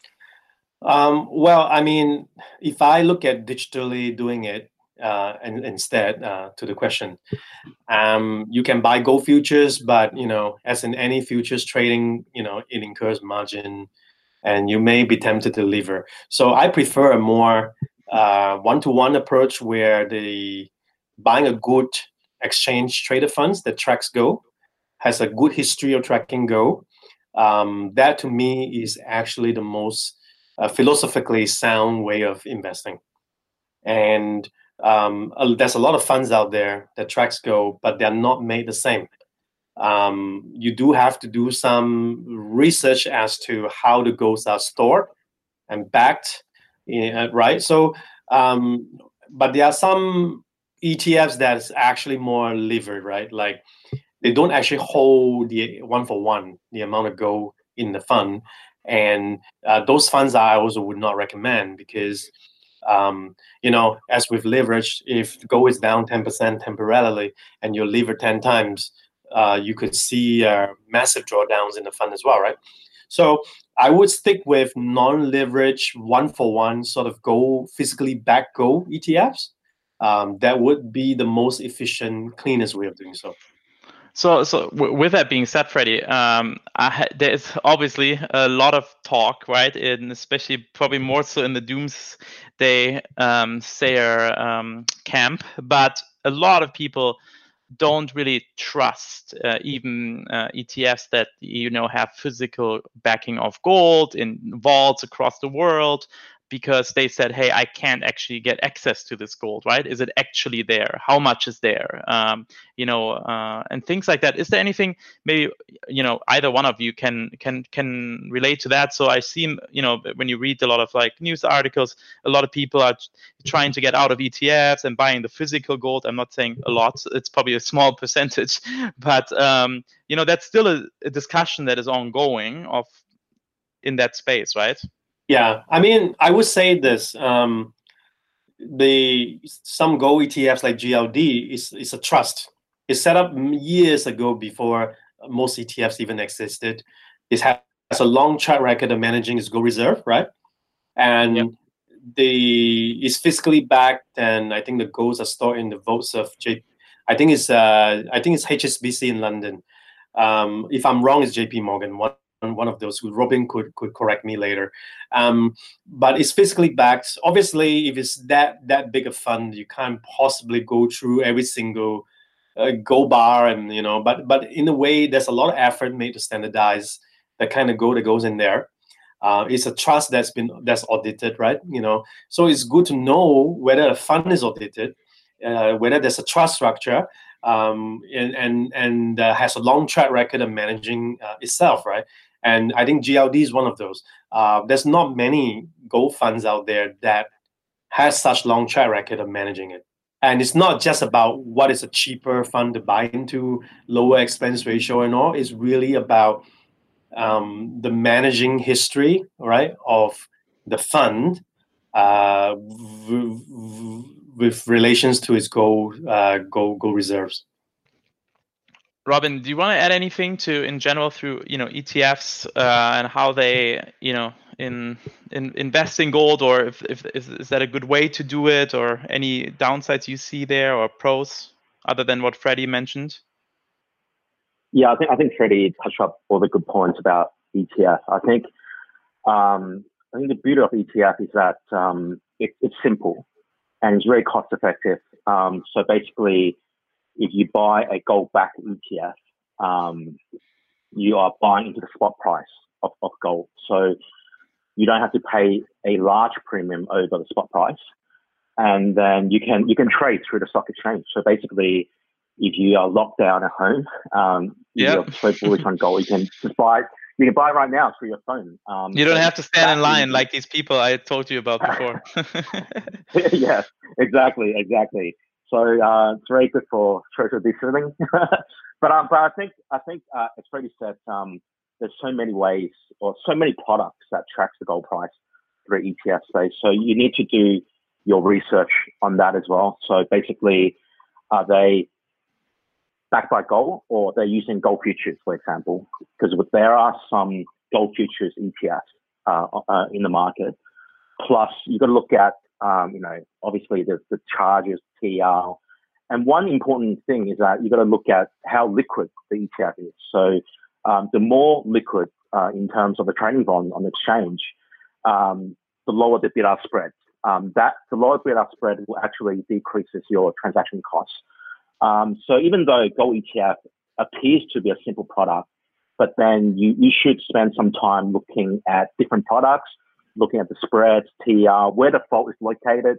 Um, well, I mean, if I look at digitally doing it, uh, and instead uh, to the question, um, you can buy gold futures, but you know, as in any futures trading, you know, it incurs margin, and you may be tempted to lever. So I prefer a more uh, one-to-one approach where the buying a good exchange traded funds that tracks gold, has a good history of tracking gold. Um, that to me is actually the most uh, philosophically sound way of investing. And um, uh, there's a lot of funds out there that tracks gold, but they're not made the same. Um, you do have to do some research as to how the golds are stored and backed, uh, right? So, um, but there are some E T Fs that's actually more levered, right? Like they don't actually hold the one for one, the amount of gold in the fund. And uh, those funds I also would not recommend, because, um, you know, as with leverage, if gold is down ten percent temporarily and you're levered ten times, uh, you could see uh, massive drawdowns in the fund as well, right? So I would stick with non-leverage, one-for-one sort of gold, physically backed gold E T Fs. Um, that would be the most efficient, cleanest way of doing so. So, so w- with that being said, Freddie, um, I ha- there is obviously a lot of talk, right? And especially probably more so in the doomsday um, sayer um, camp. But a lot of people don't really trust uh, even uh, E T Fs that, you know, have physical backing of gold in vaults across the world, because they said, hey, I can't actually get access to this gold, right? Is it actually there? How much is there? Um, you know, uh, and things like that. Is there anything, maybe, you know, either one of you can can can relate to that? So I've seen, you know, when you read a lot of like news articles, a lot of people are trying to get out of E T Fs and buying the physical gold. I'm not saying a lot, it's probably a small percentage, but um, you know, that's still a, a discussion that is ongoing of in that space, right? Yeah, I mean, I would say this: um, the some gold E T Fs like G L D is is a trust. It's set up years ago before most E T Fs even existed. It has a long track record of managing its gold reserve, right? And yep. the it's fiscally backed, and I think the golds are stored in the vaults of J. I think it's uh, I think it's H S B C in London. Um, if I'm wrong, it's J P Morgan. One one of those. Robin could could correct me later. Um, but it's fiscally backed. Obviously, if it's that that big a fund, you can't possibly go through every single uh, gold bar, and you know. But but in a way, there's a lot of effort made to standardize the kind of gold that goes in there. Uh, it's a trust that's been that's audited, right? You know, so it's good to know whether a fund is audited, uh, whether there's a trust structure, um, and and and uh, has a long track record of managing uh, itself, right? And I think G L D is one of those. Uh, there's not many gold funds out there that has such long track record of managing it. And it's not just about what is a cheaper fund to buy into, lower expense ratio and all. It's really about um, the managing history, right, of the fund uh, v- v- with relations to its gold, uh, gold, gold reserves. Robin, do you want to add anything to, in general, through, you know, E T Fs uh, and how they, you know, in in invest in gold, or if, if is, is that a good way to do it, or any downsides you see there, or pros other than what Freddie mentioned? Yeah, I think I think Freddie touched up all the good points about E T F. I think um, I think the beauty of E T F is that um, it, it's simple and it's very cost effective. Um, so basically, if you buy a gold-backed E T F, um, you are buying into the spot price of, of gold. So you don't have to pay a large premium over the spot price, and then you can you can trade through the stock exchange. So basically, if you are locked down at home, um, yeah. you're so bullish on gold, you can just buy you can buy it right now through your phone. Um, you don't so have to stand in line easy. like these people I told you about before. Yeah, exactly, exactly. So uh, it's very good for social distancing. but um, but I think I think uh, as Freddie said, um, there's so many ways or so many products that tracks the gold price through E T F space. So you need to do your research on that as well. So basically, are they backed by gold, or they're using gold futures, for example? Because there are some gold futures E T Fs uh, uh, in the market. Plus, you've got to look at, um, you know, obviously the, the charges, T R. And one important thing is that you've got to look at how liquid the E T F is. So um, the more liquid uh, in terms of the trading volume on the exchange, um, the lower the bid-ask spread. Um, that the lower bid-ask spread will actually decreases your transaction costs. Um, so even though gold E T F appears to be a simple product, but then you, you should spend some time looking at different products, looking at the spreads, T R, where the fault is located.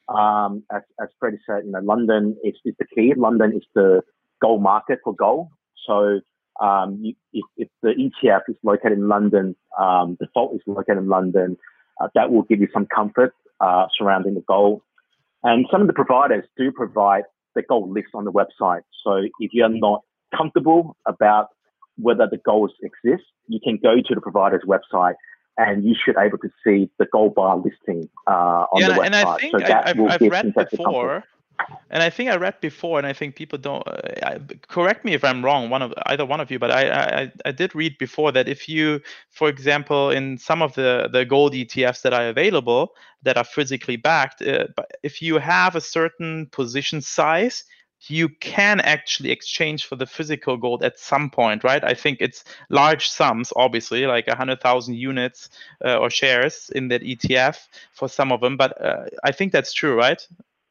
Um, as, as Freddie said, you know, London is, is the key. London is the gold market for gold. So um, you, if, if the E T F is located in London, um, the fault is located in London, uh, that will give you some comfort uh, surrounding the gold. And some of the providers do provide the gold list on the website. So if you're not comfortable about whether the gold exists, you can go to the provider's website and you should be able to see the gold bar listing uh, on yeah, the website. And I think so that I, I've, will I've give read investor before, comfort. and I think I read before, and I think people don't uh, correct me if I'm wrong. One of either one of you, but I, I I did read before that if you, for example, in some of the the gold E T Fs that are available that are physically backed, uh, if you have a certain position size, you can actually exchange for the physical gold at some point, right? I think it's large sums, obviously, like one hundred thousand units uh, or shares in that E T F for some of them. But uh, I think that's true, right?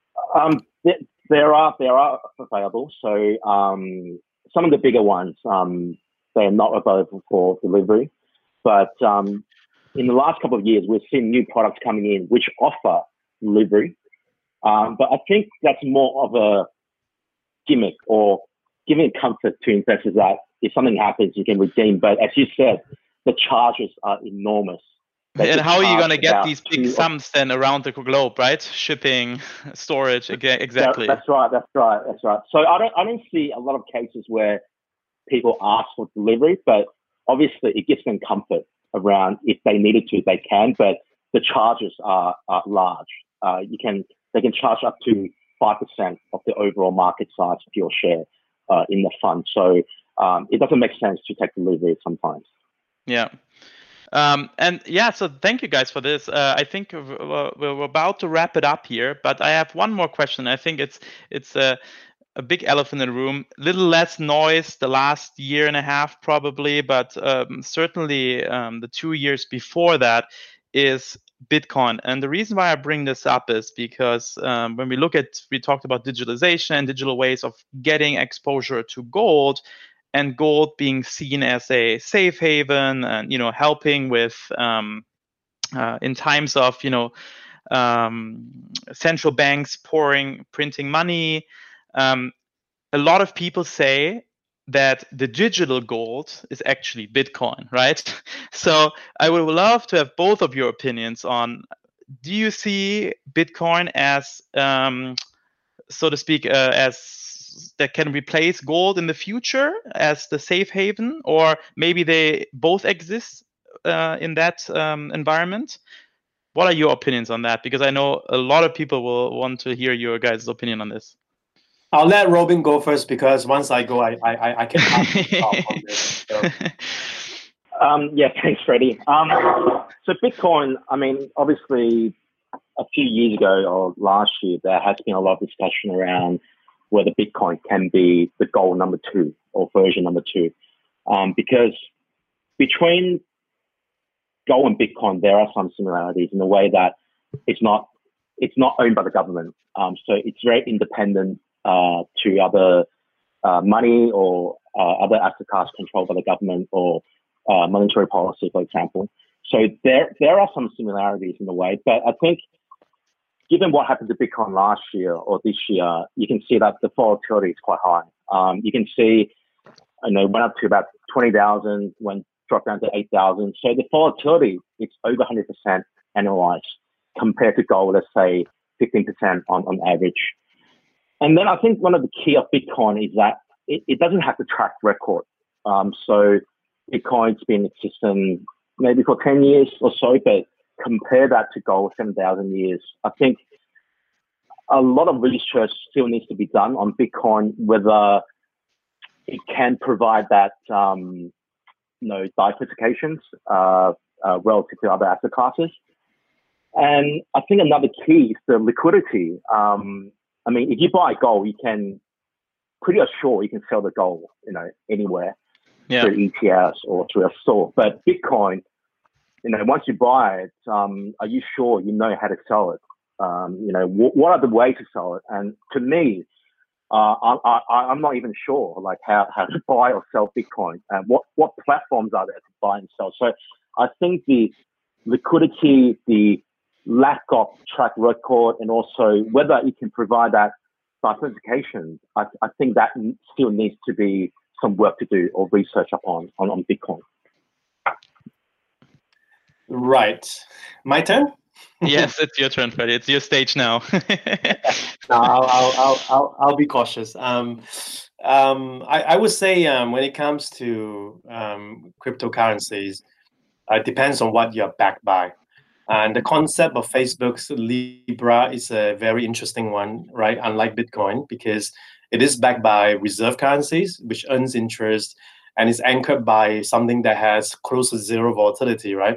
Um, th- there are there are available. So um, some of the bigger ones, um, they're not available for delivery. But um, in the last couple of years, we've seen new products coming in which offer delivery. Um, but I think that's more of a gimmick or giving comfort to investors that if something happens, you can redeem. But as you said, the charges are enormous. They and how are you going to get about these big sums then around the globe, right? Shipping, storage, again, exactly. That, that's right. That's right. That's right. So I don't, I don't see a lot of cases where people ask for delivery, but obviously it gives them comfort around if they needed to, they can. But the charges are, are large. Uh, you can, they can charge up to five percent of the overall market size of your share uh, in the fund. So um, it doesn't make sense to take delivery sometimes. Yeah. Um, and yeah, so thank you guys for this. Uh, I think we're, we're about to wrap it up here, but I have one more question. I think it's it's a, a big elephant in the room. A little less noise the last year and a half probably, but um, certainly um, the two years before that is Bitcoin. And the reason why I bring this up is because um, when we look at, we talked about digitalization and digital ways of getting exposure to gold, and gold being seen as a safe haven and, you know, helping with um, uh, in times of, you know, um, central banks pouring, printing money. Um, a lot of people say that the digital gold is actually Bitcoin, right? So I would love to have both of your opinions on, do you see Bitcoin as, um, so to speak, uh, as that can replace gold in the future as the safe haven, or maybe they both exist uh, in that um, environment? What are your opinions on that? Because I know a lot of people will want to hear your guys' opinion on this. I'll let Robin go first because once I go, I I, I can talk on this. So. Um, yeah, thanks, Freddie. Um, so Bitcoin, I mean, obviously a few years ago or last year, there has been a lot of discussion around whether Bitcoin can be the gold number two or version number two. Um, because between gold and Bitcoin, there are some similarities in the way that it's not, it's not owned by the government. Um, so it's very independent uh, to other uh, money or uh, other asset classes controlled by the government or uh, monetary policy, for example. So there, there are some similarities in the way, but I think given what happened to Bitcoin last year or this year, you can see that the volatility is quite high. Um, you can see, you know, it went up to about twenty thousand, went dropped down to eight thousand. So the volatility is over one hundred percent annualized compared to gold, let's say fifteen percent on, on average. And then I think one of the key of Bitcoin is that it, it doesn't have the track record. Um, so Bitcoin's been existing maybe for ten years or so, but compare that to gold, seven thousand years. I think a lot of research still needs to be done on Bitcoin, whether it can provide that, um, you know, diversifications uh, uh, relative to other asset classes. And I think another key is the liquidity. Um, I mean, if you buy gold, you can pretty sure you can sell the gold, you know, anywhere yeah. through E T Fs or through a store. But Bitcoin, you know, once you buy it, um, are you sure you know how to sell it? Um, you know, w- what are the ways to sell it? And to me, uh, I, I, I'm not even sure, like, how, how to buy or sell Bitcoin. And what, what platforms are there to buy and sell? So I think the liquidity, the lack of track record, and also whether it can provide that diversification, I, I think that still needs to be some work to do or research upon on, on Bitcoin. Right. My turn? Yes, it's your turn, Freddie. It's your stage now. no, I'll, I'll, I'll, I'll, I'll be cautious. Um, um, I, I would say um, when it comes to um, cryptocurrencies, uh, it depends on what you're backed by. And the concept of Facebook's Libra is a very interesting one, right? Unlike Bitcoin, because it is backed by reserve currencies, which earns interest and is anchored by something that has close to zero volatility, right?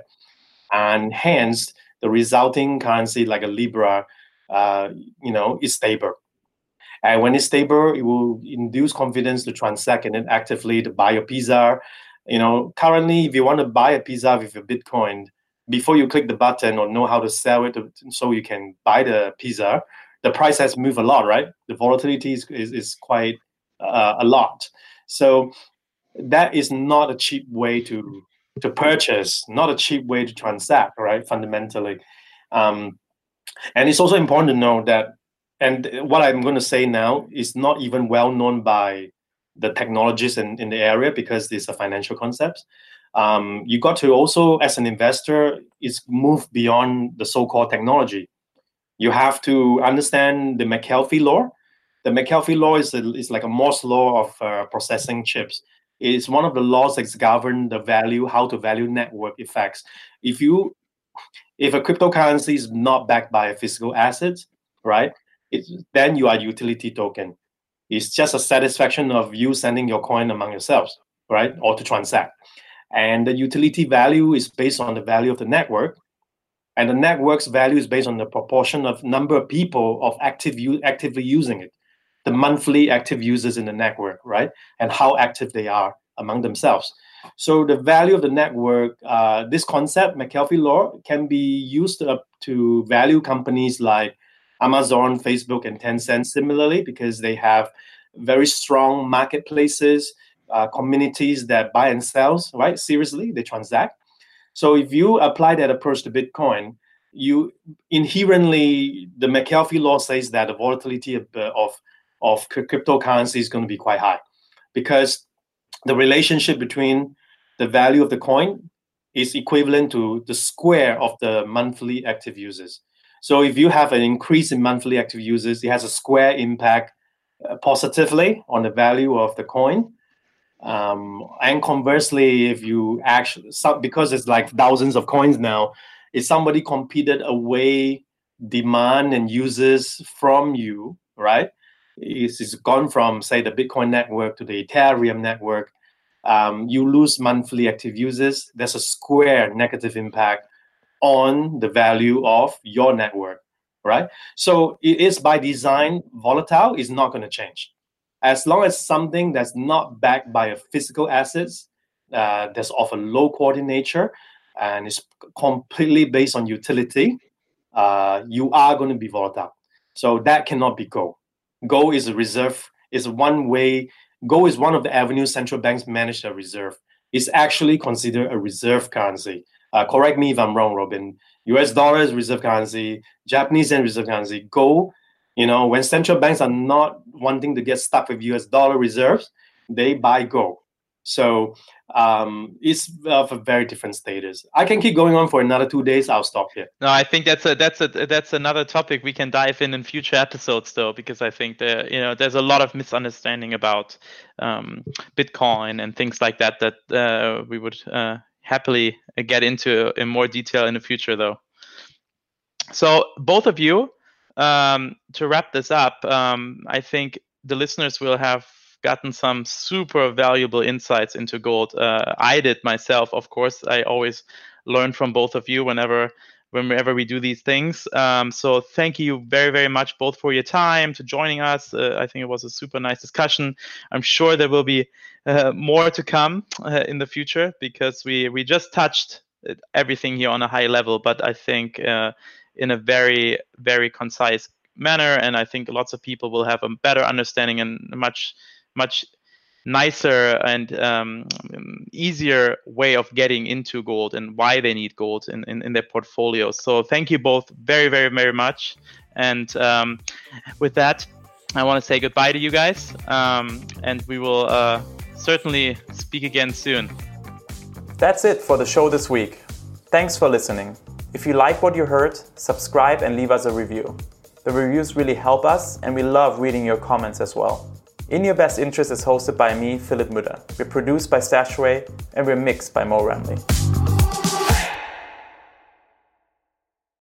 And hence, the resulting currency, like a Libra, uh, you know, is stable. And when it's stable, it will induce confidence to transact and then actively to buy your pizza. You know, currently, if you want to buy a pizza with your Bitcoin, before you click the button or know how to sell it so you can buy the pizza, the price has moved a lot, right? The volatility is, is, is quite uh, a lot. So that is not a cheap way to to purchase, not a cheap way to transact, right, fundamentally. Um, and it's also important to know that, and what I'm going to say now is not even well known by the technologists in, in the area because these are financial concepts. Um, you got to also, as an investor, is move beyond the so-called technology. You have to understand the McAfee law. The McAfee law is, a, is like a Moore's law of uh, processing chips. It's one of the laws that govern the value, how to value network effects. If you, if a cryptocurrency is not backed by a physical asset, right, it, then you are a utility token. It's just a satisfaction of you sending your coin among yourselves, right, or to transact. And the utility value is based on the value of the network. And the network's value is based on the proportion of number of people of active actively using it, the monthly active users in the network, right? And how active they are among themselves. So the value of the network, uh, this concept, McAfee law, can be used up to value companies like Amazon, Facebook, and Tencent similarly, because they have very strong marketplaces, uh, communities that buy and sell, right? Seriously, they transact. So if you apply that approach to Bitcoin, you inherently, the McAfee law says that the volatility of, of, of cryptocurrency is going to be quite high because the relationship between the value of the coin is equivalent to the square of the monthly active users. So if you have an increase in monthly active users, it has a square impact uh, positively on the value of the coin. Um, and conversely, if you actually, because it's like thousands of coins now, if somebody competed away demand and users from you, right? It's, it's gone from, say, the Bitcoin network to the Ethereum network. Um, you lose monthly active users. There's a square negative impact on the value of your network, right? So it is by design volatile. It's not going to change. As long as something that's not backed by a physical assets, uh, that's of a low quality nature, and is completely based on utility, uh, you are going to be volatile. So that cannot be gold. Gold is a reserve, is one way, gold is one of the avenues central banks manage their reserve. It's actually considered a reserve currency. Uh, correct me if I'm wrong, Robin. U S dollar is reserve currency, Japanese yen reserve currency, gold. You know, when central banks are not wanting to get stuck with U S dollar reserves, they buy gold. So um, it's of a very different status. I can keep going on for another two days. I'll stop here. No, I think that's a that's a that's another topic we can dive in in future episodes, though, because I think there you know there's a lot of misunderstanding about um, Bitcoin and things like that that uh, we would uh, happily get into in more detail in the future, though. So both of you, um, to wrap this up, um, I think the listeners will have gotten some super valuable insights into gold. Uh, I did myself, of course. I always learn from both of you whenever whenever we do these things. Um, so thank you very, very much both for your time, to joining us. Uh, I think it was a super nice discussion. I'm sure there will be uh, more to come uh, in the future, because we, we just touched everything here on a high level, but I think uh, in a very, very concise manner. And I think lots of people will have a better understanding and much much nicer and um, easier way of getting into gold and why they need gold in, in, in their portfolios. So thank you both very, very, very much. And um, with that, I want to say goodbye to you guys. Um, and we will uh, certainly speak again soon. That's it for the show this week. Thanks for listening. If you like what you heard, subscribe and leave us a review. The reviews really help us, and we love reading your comments as well. In Your Best Interest is hosted by me, Philipp Müller. We're produced by Stashaway, and we're mixed by Mo Ramley.